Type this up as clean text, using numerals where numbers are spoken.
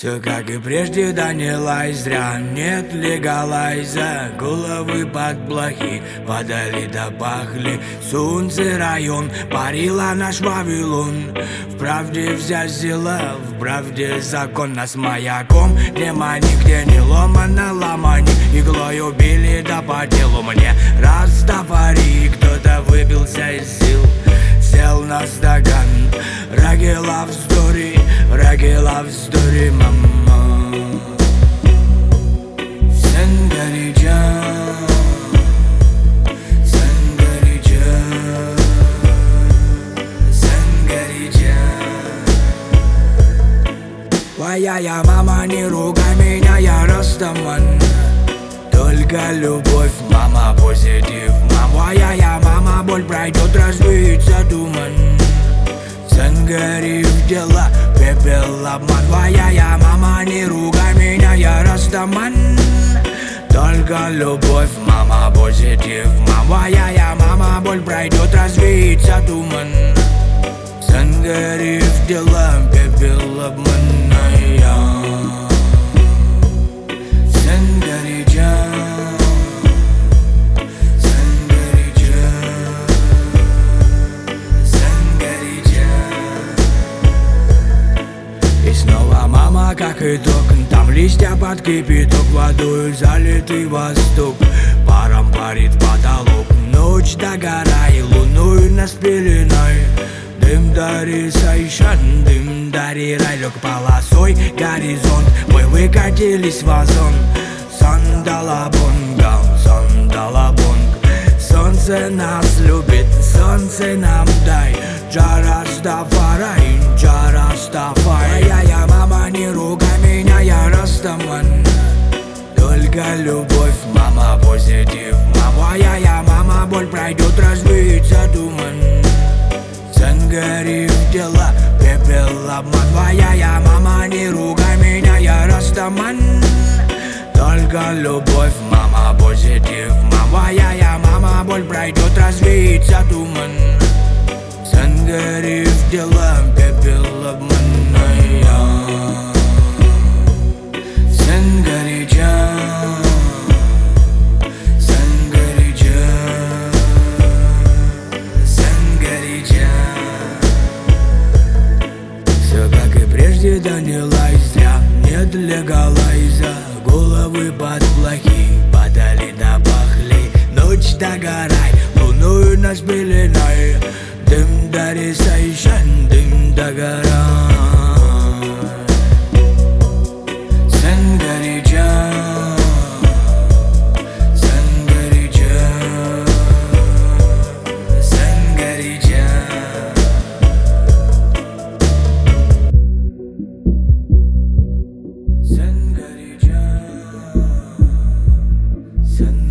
Все как и прежде, да не лай зря. Нет легалайза, головы под блохи падали да пахли. Солнце район, парила наш Вавилон. В правде взяла, в правде закон. Нас маяком нема нигде не ломано, ломани. Иглой убили да по делу мне. Растафари, кто-то выбился из сил, сел на стакан. Рагила вздори, мама. Сенгариджан, Сенгариджан, Сенгариджан. Твоя мама, не ругай меня, я растаман. Только любовь, мама, позитив. Моя мама, боль пройдет, развеется туман. Сенгари в дела, пепел обман. Твоя мама, не ругай меня, я растаман. Только любовь, мама, позитив. Моя мама, боль пройдет, развеется туман. Сенгари в дела, пепел обман. Сенгариджан, и снова мама, как итог. Там листья под кипяток, водой залитый восток. Паром парит потолок, ночь догорай, луной нас пеленой. Дым дари сайшан, дым дари рай. Лег полосой горизонт, мы выкатились в озон. Сандалабонгал, сандалабонг. Солнце нас любит, солнце нам дай. Джарастафарай, Джарастафарай. Моя мама, не ругай меня, я растаман. Только любовь, мама, позитив. Моя мама, боль пройдет, развеется туман. Сенгари в дела, пепел обман. Моя мама, не ругай меня, я растаман. Только любовь, мама, позитив. Моя мама, боль пройдет, развеется туман. Сенгари в дела, пепел обманная. Сенгариджан, Сенгариджан, Сенгариджан. Все как и прежде, да не лай зря. Нет легалайза, головы под блохи падали да пахли. Ночь догорай, луною нас пеленой. Дым дари сайшан, дым догорай. Сенгариджан, Сенгариджан, Сенгариджан. Сенгариджан, Сенгариджан.